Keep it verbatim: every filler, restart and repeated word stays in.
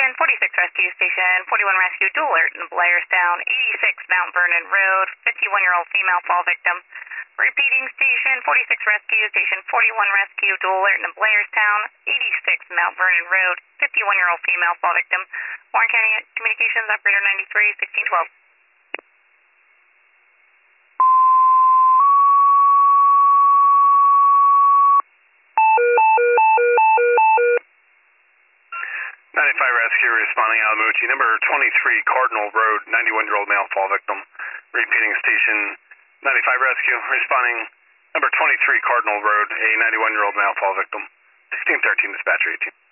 Station, forty-six Rescue Station, forty-one Rescue, dual alert in Blairstown, eighty-six Mount Vernon Road, fifty-one-year-old female fall victim. Repeating Station, forty-six Rescue, Station forty-one Rescue, dual alert in Blairstown, eighty-six Mount Vernon Road, fifty-one-year-old female fall victim. Warren County Communications, operator ninety-three, sixteen twelve. ninety-five Rescue responding Alamucci, number twenty-three Cardinal Road, ninety-one-year-old male fall victim. Repeating Station ninety-five Rescue responding number twenty-three Cardinal Road, a ninety-one-year-old male fall victim. sixteen thirteen dispatcher eighteen.